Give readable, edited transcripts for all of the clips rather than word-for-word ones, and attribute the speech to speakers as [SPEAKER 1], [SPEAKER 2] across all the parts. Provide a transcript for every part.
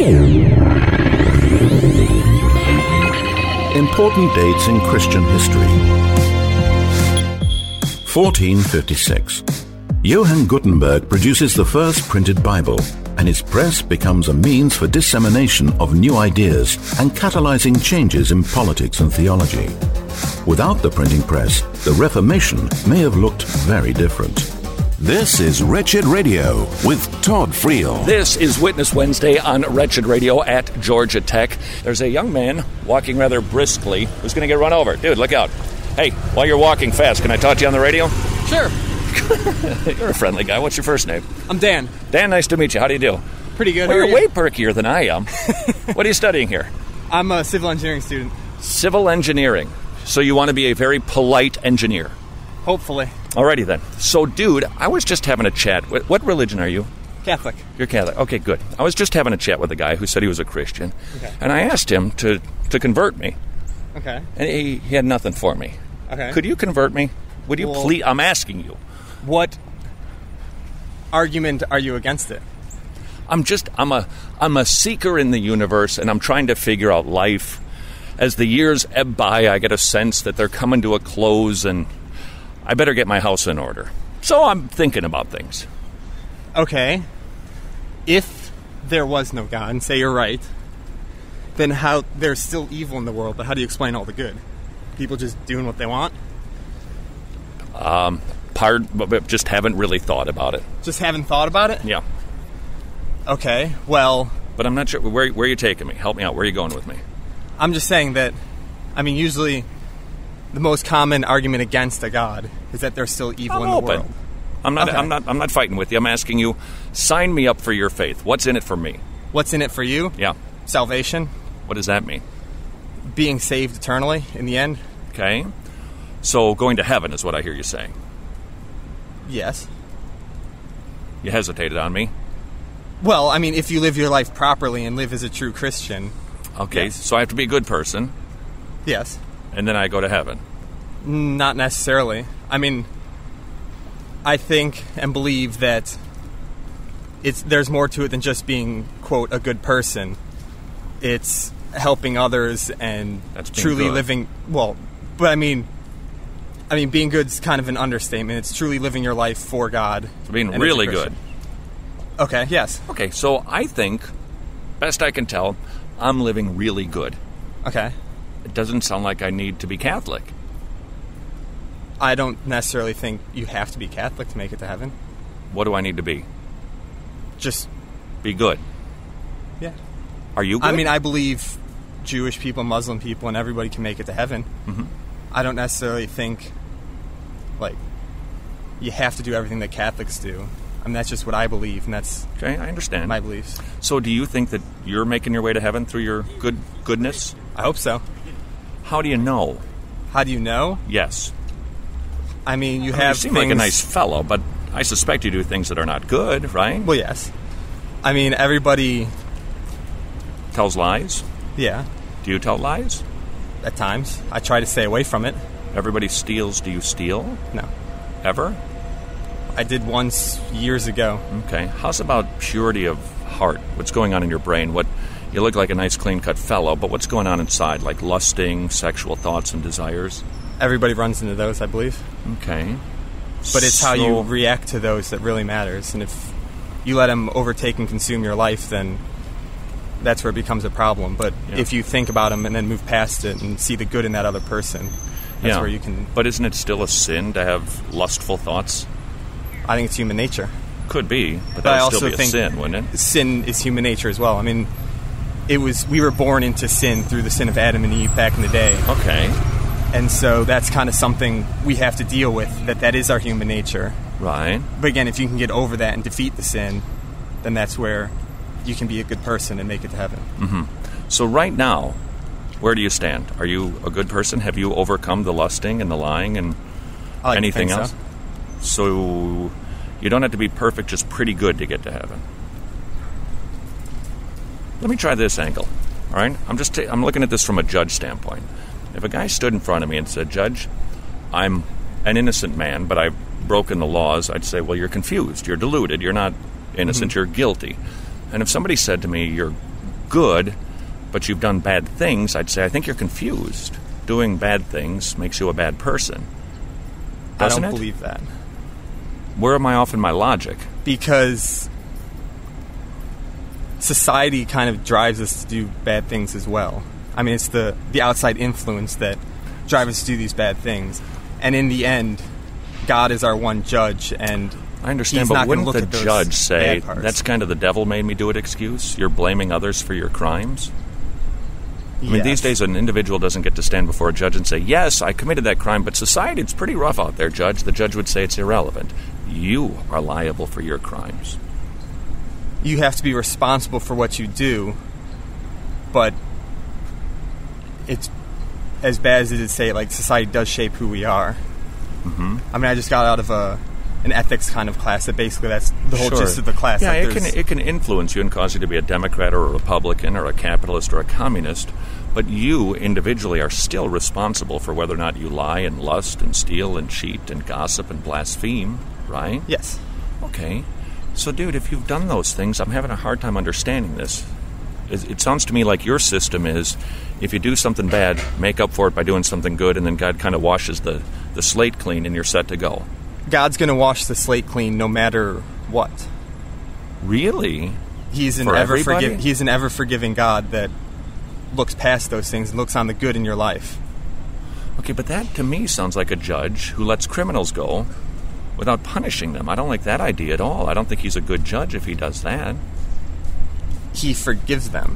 [SPEAKER 1] Important dates in Christian history. 1456. Johann Gutenberg produces the first printed Bible, and his press becomes a means for dissemination of new ideas and catalyzing changes in politics and theology. Without the printing press, the Reformation may have looked very different.
[SPEAKER 2] This is Wretched Radio with Todd Friel.
[SPEAKER 3] This is Witness Wednesday on Wretched Radio at Georgia Tech. There's a young man walking rather briskly who's going to get run over. Dude, look out. Hey, while you're walking fast, can I talk to you on the radio?
[SPEAKER 4] Sure.
[SPEAKER 3] You're a friendly guy. What's your first name?
[SPEAKER 4] I'm Dan.
[SPEAKER 3] Dan, nice to meet you. How do you do?
[SPEAKER 4] Pretty good.
[SPEAKER 3] Well, you're way perkier than I am. What are you studying here?
[SPEAKER 4] I'm a civil engineering student.
[SPEAKER 3] Civil engineering. So you want to be a very polite engineer?
[SPEAKER 4] Hopefully.
[SPEAKER 3] Alrighty then. So, dude, I was just having a chat. What religion are you?
[SPEAKER 4] Catholic.
[SPEAKER 3] You're Catholic. Okay, good. I was just having a chat with a guy who said he was a Christian.
[SPEAKER 4] Okay.
[SPEAKER 3] And I asked him to convert me.
[SPEAKER 4] Okay.
[SPEAKER 3] And he had nothing for me.
[SPEAKER 4] Okay.
[SPEAKER 3] Could you convert me? Would you please? I'm asking you.
[SPEAKER 4] What argument are you against it?
[SPEAKER 3] I'm a seeker in the universe, and I'm trying to figure out life. As the years ebb by, I get a sense that they're coming to a close, and I better get my house in order. So I'm thinking about things.
[SPEAKER 4] Okay. If there was no God, and say you're right, then how there's still evil in the world, but how do you explain all the good? People just doing what they want?
[SPEAKER 3] But just haven't really thought about it.
[SPEAKER 4] Just haven't thought about it?
[SPEAKER 3] Yeah.
[SPEAKER 4] Okay, well...
[SPEAKER 3] But I'm not sure. Where are you taking me? Help me out. Where are you going with me?
[SPEAKER 4] I'm just saying that, usually the most common argument against a God is that there's still evil in the world.
[SPEAKER 3] I'm not fighting with you. I'm asking you, sign me up for your faith. What's in it for me?
[SPEAKER 4] What's in it for you?
[SPEAKER 3] Yeah.
[SPEAKER 4] Salvation.
[SPEAKER 3] What does that mean?
[SPEAKER 4] Being saved eternally in the end.
[SPEAKER 3] Okay. So going to heaven is what I hear you saying.
[SPEAKER 4] Yes.
[SPEAKER 3] You hesitated on me.
[SPEAKER 4] Well, if you live your life properly and live as a true Christian.
[SPEAKER 3] Okay,
[SPEAKER 4] yes.
[SPEAKER 3] So I have to be a good person.
[SPEAKER 4] Yes.
[SPEAKER 3] And then I go to heaven.
[SPEAKER 4] Not necessarily. I think and believe that there's more to it than just being, quote, a good person. It's helping others and truly
[SPEAKER 3] good.
[SPEAKER 4] Living... Well, but being good is kind of an understatement. It's truly living your life for God.
[SPEAKER 3] So being really good.
[SPEAKER 4] Okay, yes.
[SPEAKER 3] Okay, so I think, best I can tell, I'm living really good.
[SPEAKER 4] Okay.
[SPEAKER 3] It doesn't sound like I need to be Catholic.
[SPEAKER 4] I don't necessarily think you have to be Catholic to make it to heaven.
[SPEAKER 3] What do I need to be?
[SPEAKER 4] Just...
[SPEAKER 3] be good.
[SPEAKER 4] Yeah.
[SPEAKER 3] Are you good?
[SPEAKER 4] I believe Jewish people, Muslim people, and everybody can make it to heaven.
[SPEAKER 3] Mm-hmm.
[SPEAKER 4] I don't necessarily think, you have to do everything that Catholics do. That's just what I believe, and that's
[SPEAKER 3] okay. I understand
[SPEAKER 4] my beliefs. So,
[SPEAKER 3] do you think that you're making your way to heaven through your goodness?
[SPEAKER 4] I hope so.
[SPEAKER 3] How do you know?
[SPEAKER 4] How do you know?
[SPEAKER 3] Yes.
[SPEAKER 4] You
[SPEAKER 3] have. You seem like a nice fellow, but I suspect you do things that are not good, right?
[SPEAKER 4] Well, yes. Everybody
[SPEAKER 3] tells lies.
[SPEAKER 4] Yeah.
[SPEAKER 3] Do you tell lies?
[SPEAKER 4] At times. I try to stay away from it.
[SPEAKER 3] Everybody steals. Do you steal?
[SPEAKER 4] No.
[SPEAKER 3] Ever?
[SPEAKER 4] I did once years ago.
[SPEAKER 3] Okay. How's about purity of heart? What's going on in your brain? You look like a nice, clean-cut fellow, but what's going on inside? Like lusting, sexual thoughts and desires?
[SPEAKER 4] Everybody runs into those, I believe.
[SPEAKER 3] Okay.
[SPEAKER 4] But it's how you react to those that really matters. And if you let them overtake and consume your life, then that's where it becomes a problem. But if you think about them and then move past it and see the good in that other person, that's where you can...
[SPEAKER 3] But isn't it still a sin to have lustful thoughts?
[SPEAKER 4] I think it's human nature.
[SPEAKER 3] Could be, but that would still be a sin, wouldn't it?
[SPEAKER 4] Sin is human nature as well. We were born into sin through the sin of Adam and Eve back in the day.
[SPEAKER 3] Okay.
[SPEAKER 4] And so that's kind of something we have to deal with, that is our human nature.
[SPEAKER 3] Right.
[SPEAKER 4] But again, if you can get over that and defeat the sin, then that's where you can be a good person and make it to heaven.
[SPEAKER 3] Mm-hmm. So right now, where do you stand? Are you a good person? Have you overcome the lusting and the lying and anything else? So you don't have to be perfect, just pretty good to get to heaven. Let me try this angle, all right? I'm looking at this from a judge standpoint. If a guy stood in front of me and said, Judge, I'm an innocent man, but I've broken the laws, I'd say, well, you're confused, you're deluded, you're not innocent, you're guilty. And if somebody said to me, you're good, but you've done bad things, I'd say, I think you're confused. Doing bad things makes you a bad person. Doesn't
[SPEAKER 4] I don't
[SPEAKER 3] it?
[SPEAKER 4] believe that.
[SPEAKER 3] Where am I off in my logic?
[SPEAKER 4] Because society kind of drives us to do bad things as well. I mean, it's the outside influence that drives us to do these bad things. And in the end, God is our one judge, and
[SPEAKER 3] I understand, but wouldn't the judge say, that's kind of the devil made me do it excuse? You're blaming others for your crimes? I mean, these days an individual doesn't get to stand before a judge and say, yes, I committed that crime, but society, it's pretty rough out there, Judge. The judge would say it's irrelevant. You are liable for your crimes.
[SPEAKER 4] You have to be responsible for what you do, but it's as bad as it is to say, like, society does shape who we are.
[SPEAKER 3] Mm-hmm.
[SPEAKER 4] I mean, I just got out of an ethics kind of class that basically that's the whole gist of the class.
[SPEAKER 3] Yeah,
[SPEAKER 4] like
[SPEAKER 3] it can influence you and cause you to be a Democrat or a Republican or a capitalist or a communist, but you individually are still responsible for whether or not you lie and lust and steal and cheat and gossip and blaspheme, right?
[SPEAKER 4] Yes.
[SPEAKER 3] Okay. So, dude, if you've done those things, I'm having a hard time understanding this. It sounds to me like your system is, if you do something bad, make up for it by doing something good, and then God kind of washes the slate clean and you're set to go.
[SPEAKER 4] God's going to wash the slate clean no matter what.
[SPEAKER 3] Really?
[SPEAKER 4] He's an ever-forgiving God that looks past those things and looks on the good in your life.
[SPEAKER 3] Okay, but that to me sounds like a judge who lets criminals go without punishing them. I don't like that idea at all. I don't think he's a good judge if he does that.
[SPEAKER 4] He forgives them.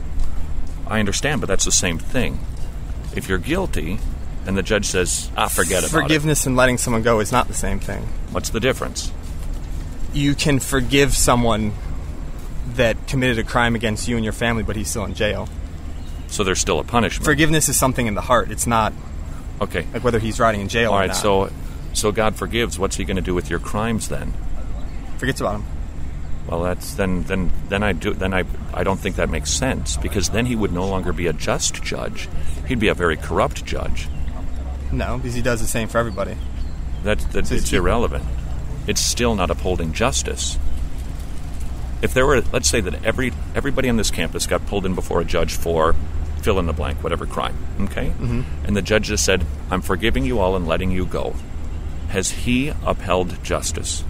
[SPEAKER 3] I understand, but that's the same thing. If you're guilty and the judge says, forget about it.
[SPEAKER 4] Forgiveness and letting someone go is not the same thing.
[SPEAKER 3] What's the difference?
[SPEAKER 4] You can forgive someone that committed a crime against you and your family, but he's still in jail.
[SPEAKER 3] So there's still a punishment.
[SPEAKER 4] Forgiveness is something in the heart. It's not
[SPEAKER 3] okay.
[SPEAKER 4] Like whether he's rotting in jail or not.
[SPEAKER 3] All right, so God forgives. What's he going to do with your crimes then?
[SPEAKER 4] Forgets about them.
[SPEAKER 3] Well, that's then I don't think that makes sense, because then he would no longer be a just judge. He'd be a very corrupt judge.
[SPEAKER 4] No, because he does the same for everybody.
[SPEAKER 3] It's irrelevant. It's still not upholding justice. If there were, let's say that everybody on this campus got pulled in before a judge for fill in the blank, whatever crime, okay?
[SPEAKER 4] Mm-hmm.
[SPEAKER 3] And the judge just said, I'm forgiving you all and letting you go. Has he upheld justice?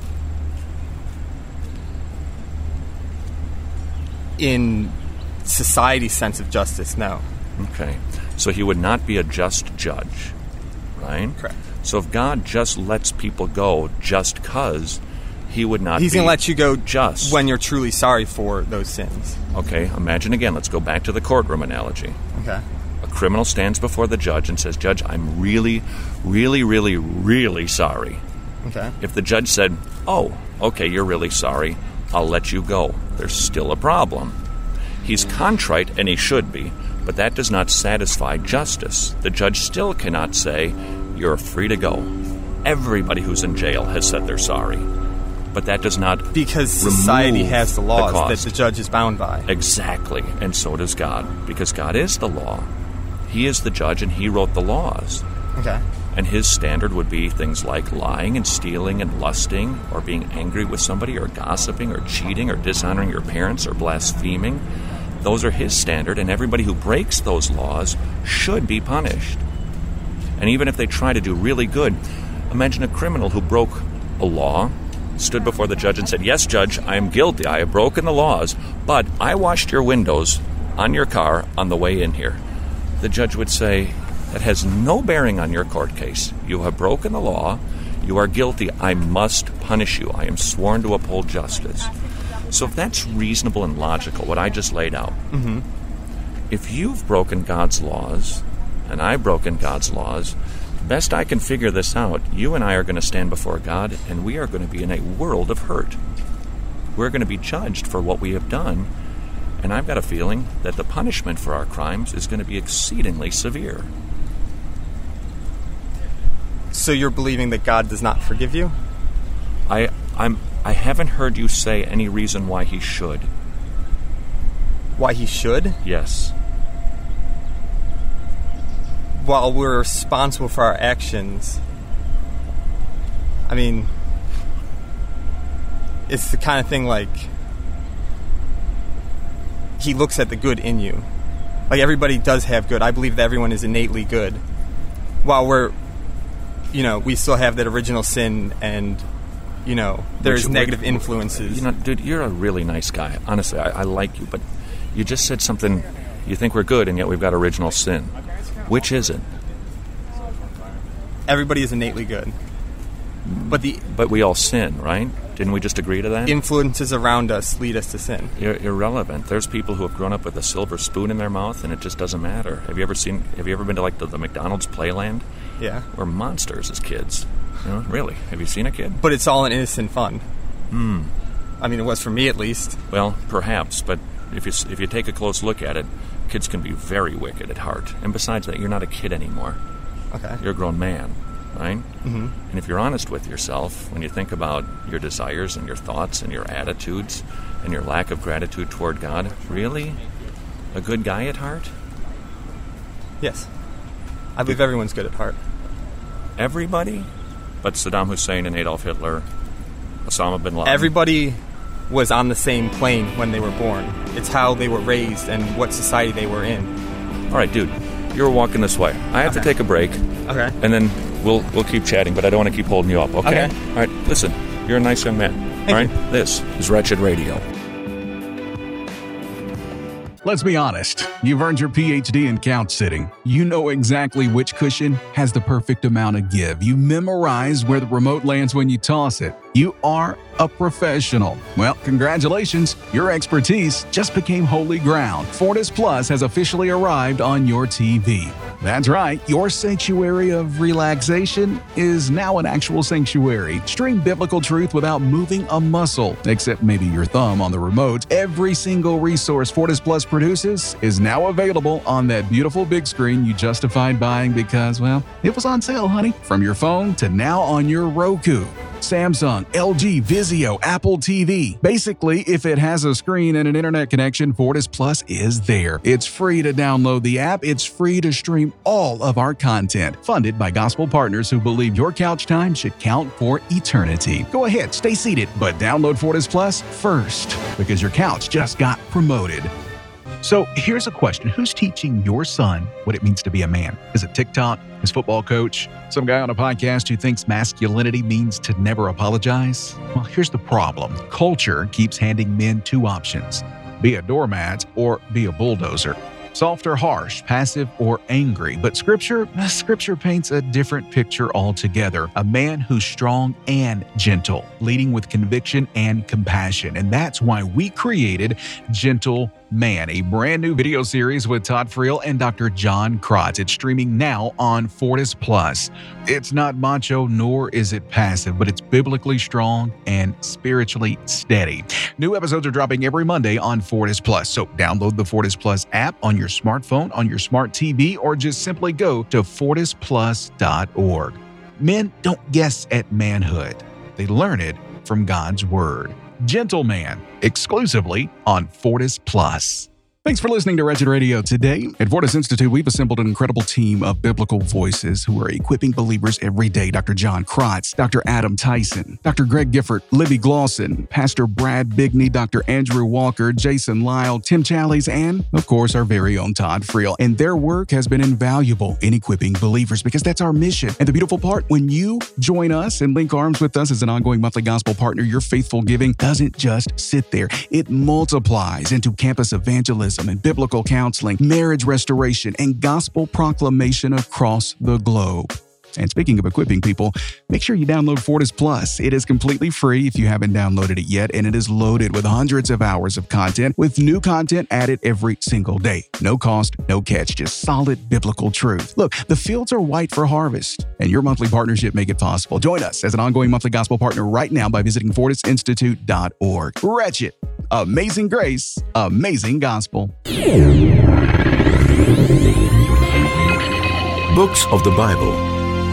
[SPEAKER 4] In society's sense of justice, no.
[SPEAKER 3] Okay. So he would not be a just judge, right?
[SPEAKER 4] Correct.
[SPEAKER 3] So if God just lets people go just because, he would not
[SPEAKER 4] He's
[SPEAKER 3] be
[SPEAKER 4] going to let you go
[SPEAKER 3] just
[SPEAKER 4] when you're truly sorry for those sins.
[SPEAKER 3] Okay, imagine again, let's go back to the courtroom analogy.
[SPEAKER 4] Okay.
[SPEAKER 3] A criminal stands before the judge and says, Judge, I'm really, really, really, really sorry.
[SPEAKER 4] Okay.
[SPEAKER 3] If the judge said, oh, okay, you're really sorry, I'll let you go, there's still a problem. He's contrite, and he should be, but that does not satisfy justice. The judge still cannot say, you're free to go. Everybody who's in jail has said they're sorry. But that does not
[SPEAKER 4] because society has the laws that the judge is bound by.
[SPEAKER 3] Exactly, and so does God, because God is the law. He is the judge, and he wrote the laws.
[SPEAKER 4] Okay.
[SPEAKER 3] And his standard would be things like lying and stealing and lusting, or being angry with somebody, or gossiping, or cheating, or dishonoring your parents, or blaspheming. Those are his standard, and everybody who breaks those laws should be punished. And even if they try to do really good, imagine a criminal who broke a law, stood before the judge and said, yes, Judge, I am guilty. I have broken the laws, but I washed your windows on your car on the way in here. The judge would say, that has no bearing on your court case. You have broken the law. You are guilty. I must punish you. I am sworn to uphold justice. So if that's reasonable and logical, what I just laid out,
[SPEAKER 4] mm-hmm.
[SPEAKER 3] If you've broken God's laws, and I've broken God's laws, best I can figure this out, you and I are going to stand before God, and we are going to be in a world of hurt. We're going to be judged for what we have done, and I've got a feeling that the punishment for our crimes is going to be exceedingly severe.
[SPEAKER 4] So you're believing that God does not forgive you?
[SPEAKER 3] I haven't heard you say any reason why he should.
[SPEAKER 4] Why he should?
[SPEAKER 3] Yes.
[SPEAKER 4] While we're responsible for our actions, I mean, it's the kind of thing like he looks at the good in you. Like, everybody does have good. I believe that everyone is innately good. While we're, we still have that original sin, and, there's negative influences.
[SPEAKER 3] Dude, you're a really nice guy. Honestly, I like you, but you just said something, you think we're good, and yet we've got original sin. Which is it?
[SPEAKER 4] Everybody is innately good.
[SPEAKER 3] But we all sin, right? Didn't we just agree to that?
[SPEAKER 4] Influences around us lead us to sin.
[SPEAKER 3] You're irrelevant. There's people who have grown up with a silver spoon in their mouth, and it just doesn't matter. Have you ever been to, like, the McDonald's Playland?
[SPEAKER 4] Yeah.
[SPEAKER 3] We're monsters as kids. Really. Have you seen a kid?
[SPEAKER 4] But it's all an innocent fun. I mean, it was for me, at least.
[SPEAKER 3] Well, perhaps, but if you take a close look at it, kids can be very wicked at heart. And besides that, you're not a kid anymore.
[SPEAKER 4] Okay.
[SPEAKER 3] You're a grown man, right?
[SPEAKER 4] Mm-hmm.
[SPEAKER 3] And if you're honest with yourself, when you think about your desires and your thoughts and your attitudes and your lack of gratitude toward God, really? A good guy at heart?
[SPEAKER 4] Yes. I believe everyone's good at heart.
[SPEAKER 3] Everybody? But Saddam Hussein and Adolf Hitler, Osama bin Laden?
[SPEAKER 4] Everybody was on the same plane when they were born. It's how they were raised and what society they were in.
[SPEAKER 3] All right, dude. You're walking this way. I have to take a break.
[SPEAKER 4] Okay.
[SPEAKER 3] And then we'll keep chatting, but I don't want to keep holding you up, okay? All right, listen. You're a nice young man.
[SPEAKER 4] Thank
[SPEAKER 3] all right?
[SPEAKER 4] you.
[SPEAKER 3] This is Wretched Radio.
[SPEAKER 5] Let's be honest. You've earned your PhD in couch sitting. You know exactly which cushion has the perfect amount of give. You memorize where the remote lands when you toss it. You are a professional. Well, congratulations. Your expertise just became holy ground. Fortis Plus has officially arrived on your TV. That's right. Your sanctuary of relaxation is now an actual sanctuary. Stream biblical truth without moving a muscle, except maybe your thumb on the remote. Every single resource Fortis Plus produces is now available on that beautiful big screen you justified buying because, well, it was on sale, honey. From your phone to now on your Roku, Samsung, LG, Vizio, Apple TV. Basically, if it has a screen and an internet connection, Fortis Plus is there. It's free to download the app. It's free to stream all of our content. Funded by gospel partners who believe your couch time should count for eternity. Go ahead, stay seated, but download Fortis Plus first because your couch just got promoted. So here's a question. Who's teaching your son what it means to be a man? Is it TikTok? His football coach? Some guy on a podcast who thinks masculinity means to never apologize? Well, here's the problem. Culture keeps handing men two options. Be a doormat or be a bulldozer. Soft or harsh, passive or angry. But Scripture paints a different picture altogether. A man who's strong and gentle, leading with conviction and compassion. And that's why we created Gentle Man, a brand new video series with Todd Friel and Dr. John Krotz. It's streaming now on Fortis Plus. It's not macho nor is it passive, but it's biblically strong and spiritually steady. New episodes are dropping every Monday on Fortis Plus. So download the Fortis Plus app on your smartphone, on your smart TV, or just simply go to fortisplus.org. Men don't guess at manhood. They learn it from God's Word. Gentleman, exclusively on Fortis Plus. Thanks for listening to Wretched Radio today. At Fortis Institute, we've assembled an incredible team of biblical voices who are equipping believers every day. Dr. John Krotz, Dr. Adam Tyson, Dr. Greg Gifford, Libby Glosson, Pastor Brad Bigney, Dr. Andrew Walker, Jason Lyle, Tim Challies, and, of course, our very own Todd Friel. And their work has been invaluable in equipping believers because that's our mission. And the beautiful part, when you join us and link arms with us as an ongoing monthly gospel partner, your faithful giving doesn't just sit there. It multiplies into campus evangelism and biblical counseling, marriage restoration, and gospel proclamation across the globe. And speaking of equipping people, make sure you download Fortis Plus. It is completely free if you haven't downloaded it yet, and it is loaded with hundreds of hours of content, with new content added every single day. No cost, no catch, just solid biblical truth. Look, the fields are white for harvest, and your monthly partnership make it possible. Join us as an ongoing monthly gospel partner right now by visiting fortisinstitute.org. Wretched, amazing grace, amazing gospel.
[SPEAKER 1] Books of the Bible.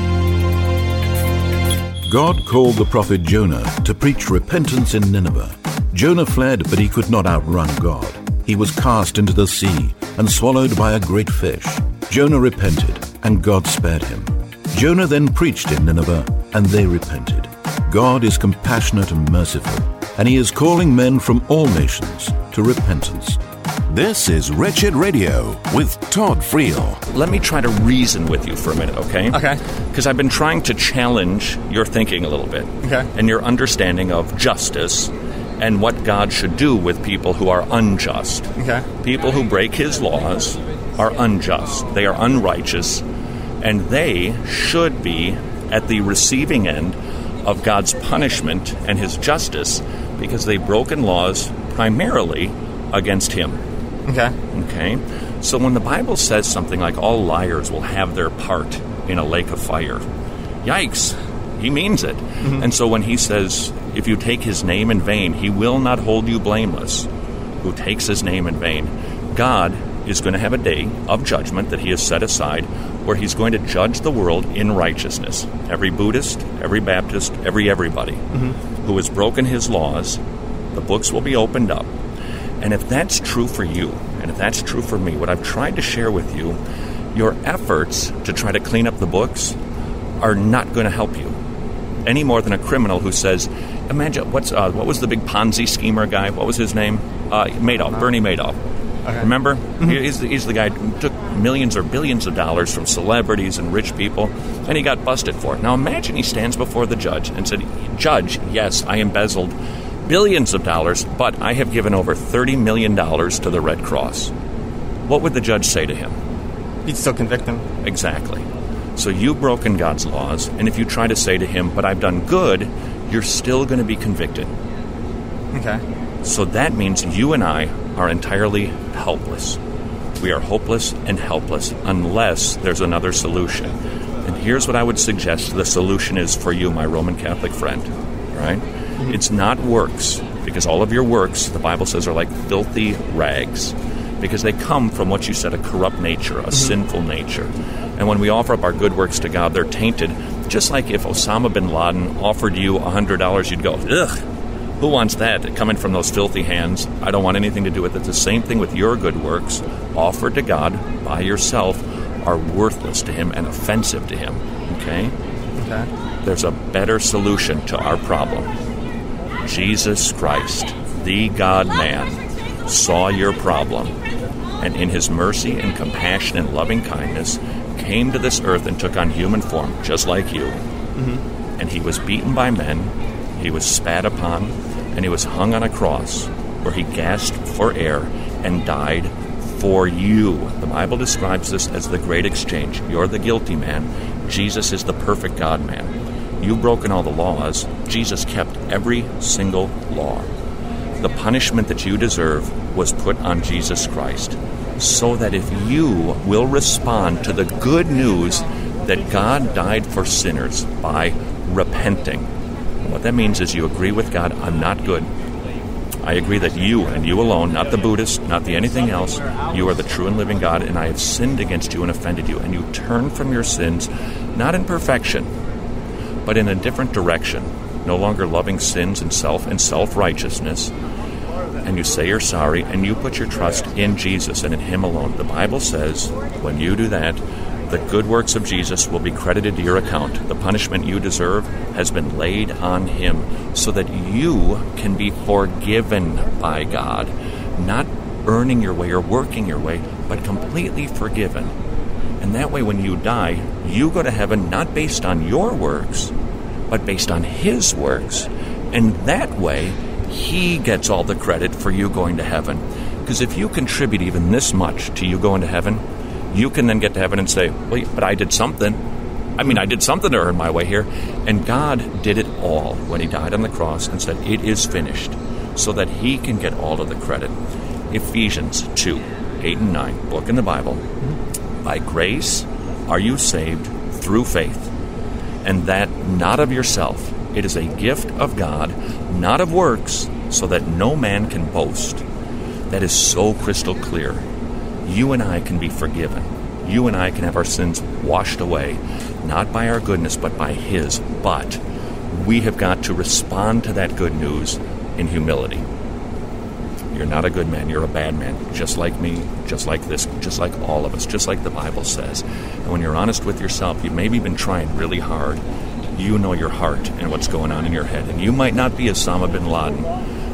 [SPEAKER 1] God called the prophet Jonah to preach repentance in Nineveh. Jonah fled, but he could not outrun God. He was cast into the sea and swallowed by a great fish. Jonah repented, and God spared him. Jonah then preached in Nineveh, and they repented. God is compassionate and merciful, and he is calling men from all nations to repentance.
[SPEAKER 2] This is Wretched Radio with Todd Friel.
[SPEAKER 3] Let me try to reason with you for a minute, okay?
[SPEAKER 4] Okay.
[SPEAKER 3] Because I've been trying to challenge your thinking a little bit.
[SPEAKER 4] Okay.
[SPEAKER 3] And your understanding of justice and what God should do with people who are unjust.
[SPEAKER 4] Okay.
[SPEAKER 3] People who break his laws are unjust. They are unrighteous. And they should be at the receiving end of God's punishment and his justice because they've broken laws primarily against him.
[SPEAKER 4] Okay.
[SPEAKER 3] Okay? So when the Bible says something like all liars will have their part in a lake of fire, yikes, he means it. Mm-hmm. And so when he says, if you take his name in vain, he will not hold you blameless who takes his name in vain. God is going to have a day of judgment that he has set aside where he's going to judge the world in righteousness. Every Buddhist, every Baptist, everybody who has broken his laws, the books will be opened up. And if that's true for you, and if that's true for me, what I've tried to share with you, your efforts to try to clean up the books are not going to help you any more than a criminal who says, imagine, what was the big Ponzi schemer guy? What was his name? Madoff, Bernie Madoff. Okay. Remember? Mm-hmm. He's the guy who took millions or billions of dollars from celebrities and rich people, and he got busted for it. Now imagine he stands before the judge and said, Judge, yes, I embezzled billions of dollars, but I have given over $30 million to the Red Cross. What would the judge say to him?
[SPEAKER 4] He'd still convict him.
[SPEAKER 3] Exactly. So you've broken God's laws, and if you try to say to him, but I've done good, you're still going to be convicted.
[SPEAKER 4] Okay.
[SPEAKER 3] So that means you and I are entirely helpless. We are hopeless and helpless unless there's another solution. And here's what I would suggest the solution is for you, my Roman Catholic friend. Right? Mm-hmm. It's not works, because all of your works, the Bible says, are like filthy rags, because they come from what you said, a corrupt nature, a sinful nature. And when we offer up our good works to God, they're tainted. Just like if Osama bin Laden offered you $100, you'd go, ugh, who wants that coming from those filthy hands? I don't want anything to do with it. The same thing with your good works offered to God by yourself are worthless to him and offensive to him. Okay? There's a better solution to our problem. Jesus Christ, the God-man, saw your problem, and in his mercy and compassion and loving kindness came to this earth and took on human form, just like you. Mm-hmm. And he was beaten by men, he was spat upon, and he was hung on a cross where he gasped for air and died for you. The Bible describes this as the great exchange. You're the guilty man. Jesus is the perfect God-man. You've broken all the laws. Jesus kept every single law. The punishment that you deserve was put on Jesus Christ, so that if you will respond to the good news that God died for sinners by repenting, what that means is you agree with God, I'm not good. I agree that you and you alone, not the Buddhist, not the anything else, you are the true and living God, and I have sinned against you and offended you. And you turn from your sins, not in perfection, but in a different direction, no longer loving sins and self-righteousness. And you say you're sorry, and you put your trust in Jesus and in him alone. The Bible says when you do that, the good works of Jesus will be credited to your account. The punishment you deserve has been laid on him so that you can be forgiven by God. Not earning your way or working your way, but completely forgiven. And that way when you die, you go to heaven not based on your works, but based on his works. And that way, he gets all the credit for you going to heaven. Because if you contribute even this much to you going to heaven, you can then get to heaven and say, well, but I did something. I did something to earn my way here. And God did it all when he died on the cross and said, it is finished, so that he can get all of the credit. Ephesians 2, 8 and 9, book in the Bible. By grace are you saved through faith, and that not of yourself. It is a gift of God, not of works, so that no man can boast. That is so crystal clear. You and I can be forgiven. You and I can have our sins washed away, not by our goodness, but by his. But we have got to respond to that good news in humility. You're not a good man. You're a bad man, just like me, just like this, just like all of us, just like the Bible says. And when you're honest with yourself, you've maybe been trying really hard. You know your heart and what's going on in your head. And you might not be Osama bin Laden,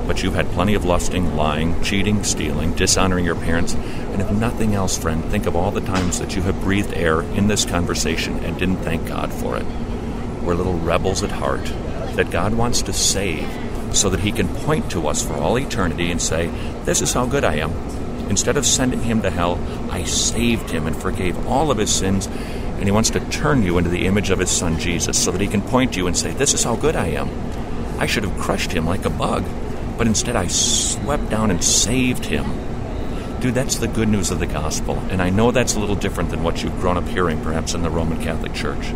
[SPEAKER 3] but you've had plenty of lusting, lying, cheating, stealing, dishonoring your parents, and if nothing else, friend, think of all the times that you have breathed air in this conversation and didn't thank God for it. We're little rebels at heart that God wants to save so that he can point to us for all eternity and say, this is how good I am. Instead of sending him to hell, I saved him and forgave all of his sins, and he wants to turn you into the image of his son Jesus so that he can point to you and say, this is how good I am. I should have crushed him like a bug, but instead I swept down and saved him. Dude, that's the good news of the gospel, and I know that's a little different than what you've grown up hearing perhaps in the Roman Catholic Church.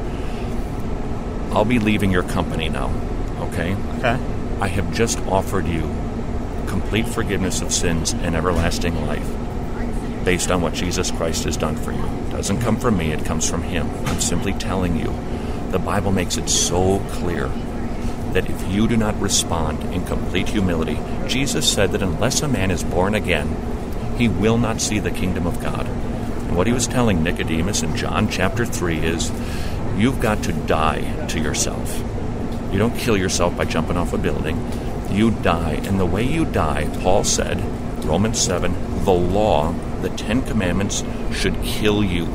[SPEAKER 3] I'll be leaving your company now, okay?
[SPEAKER 4] Okay.
[SPEAKER 3] I have just offered you complete forgiveness of sins and everlasting life based on what Jesus Christ has done for you. It doesn't come from me, it comes from him. I'm simply telling you. The Bible makes it so clear that if you do not respond in complete humility, Jesus said that unless a man is born again, he will not see the kingdom of God. And what he was telling Nicodemus in John chapter 3 is, you've got to die to yourself. You don't kill yourself by jumping off a building. You die. And the way you die, Paul said, Romans 7, the law, the 10 Commandments, should kill you.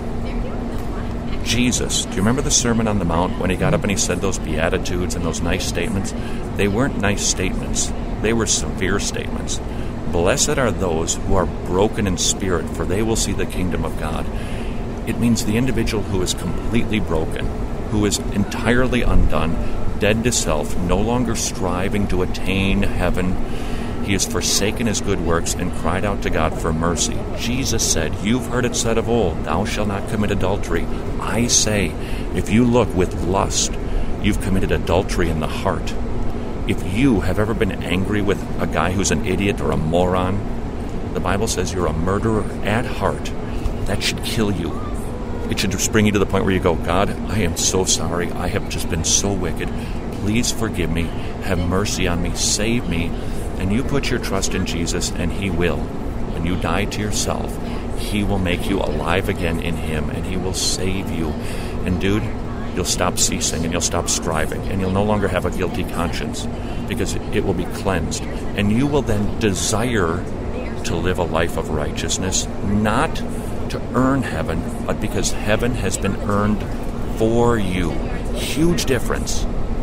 [SPEAKER 3] Jesus, do you remember the Sermon on the Mount when he got up and he said those Beatitudes and those nice statements? They weren't nice statements. They were severe statements. Blessed are those who are broken in spirit, for they will see the kingdom of God. It means the individual who is completely broken, who is entirely undone, dead to self, no longer striving to attain heaven. He has forsaken his good works and cried out to God for mercy. Jesus said, you've heard it said of old, thou shalt not commit adultery. I say, if you look with lust, you've committed adultery in the heart. If you have ever been angry with a guy who's an idiot or a moron, the Bible says you're a murderer at heart. That should kill you. It should just bring you to the point where you go, God, I am so sorry. I have just been so wicked. Please forgive me. Have mercy on me. Save me. And you put your trust in Jesus, and he will. When you die to yourself, he will make you alive again in him, and he will save you. And dude, you'll stop ceasing, and you'll stop striving, and you'll no longer have a guilty conscience because it will be cleansed. And you will then desire to live a life of righteousness, not to earn heaven, but because heaven has been earned for you. Huge difference.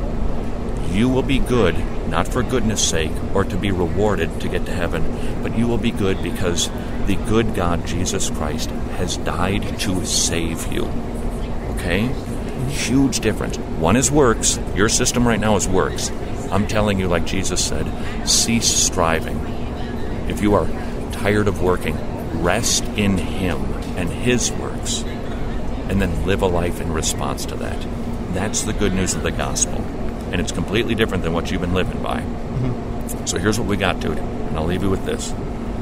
[SPEAKER 3] You will be good, not for goodness sake or to be rewarded to get to heaven, but you will be good because the good God, Jesus Christ, has died to save you. Okay? Huge difference. One is works. Your system right now is works. I'm telling you, like Jesus said, cease striving. If you are tired of working, rest in him and his works, and then live a life in response to that. That's the good news of the gospel. And it's completely different than what you've been living by. Mm-hmm. So here's what we got, dude. And I'll leave you with this.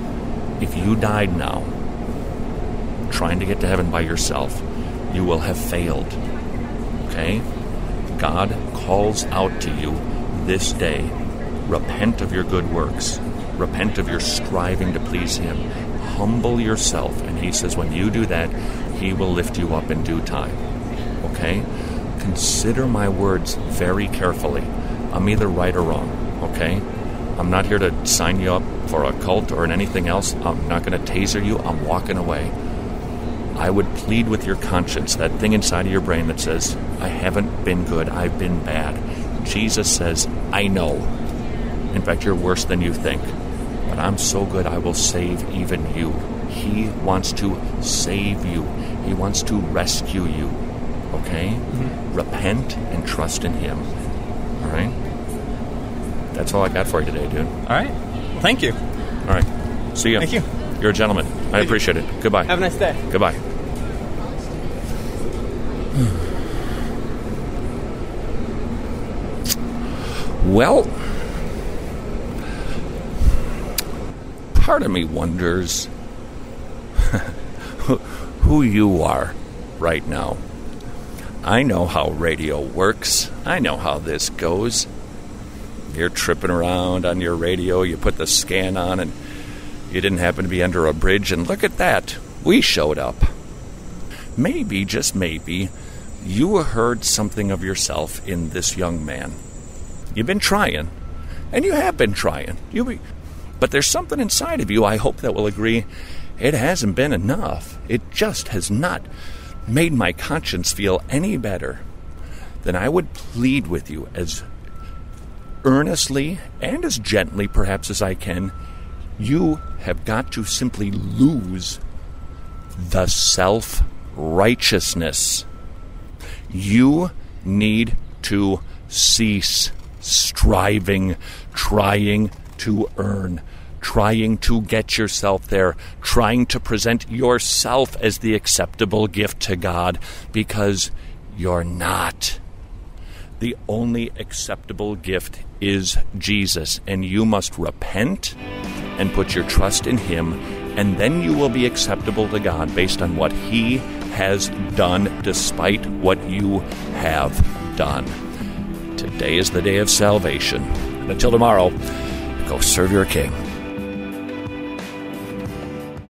[SPEAKER 3] If you died now, trying to get to heaven by yourself, you will have failed. Okay? God calls out to you this day. Repent of your good works. Repent of your striving to please him. Humble yourself. And he says when you do that, he will lift you up in due time. Okay? Consider my words very carefully. I'm either right or wrong, okay? I'm not here to sign you up for a cult or anything else. I'm not going to taser you. I'm walking away. I would plead with your conscience, that thing inside of your brain that says, I haven't been good, I've been bad. Jesus says, I know. In fact, you're worse than you think. But I'm so good, I will save even you. He wants to save you. He wants to rescue you. Okay? Mm-hmm. Repent and trust in him. All right? That's all I got for you today, dude.
[SPEAKER 4] All right. Well, thank you.
[SPEAKER 3] All right. See you.
[SPEAKER 4] Thank you.
[SPEAKER 3] You're a gentleman. I appreciate it. Goodbye.
[SPEAKER 4] Have a nice day.
[SPEAKER 3] Goodbye. Well, part of me wonders who you are right now. I know how radio works. I know how this goes. You're tripping around on your radio, you put the scan on, and you didn't happen to be under a bridge, and look at that. We showed up. Maybe, just maybe, you heard something of yourself in this young man. You've been trying. And you have been trying. But there's something inside of you, I hope, that will agree, it hasn't been enough. It just has not made my conscience feel any better. Then I would plead with you as earnestly and as gently, perhaps, as I can. You have got to simply lose the self-righteousness. You need to cease striving, trying to earn, trying to get yourself there, trying to present yourself as the acceptable gift to God, because you're not. The only acceptable gift is Jesus, and you must repent and put your trust in Him, and then you will be acceptable to God based on what He has done despite what you have done. Today is the day of salvation. And until tomorrow, go serve your King.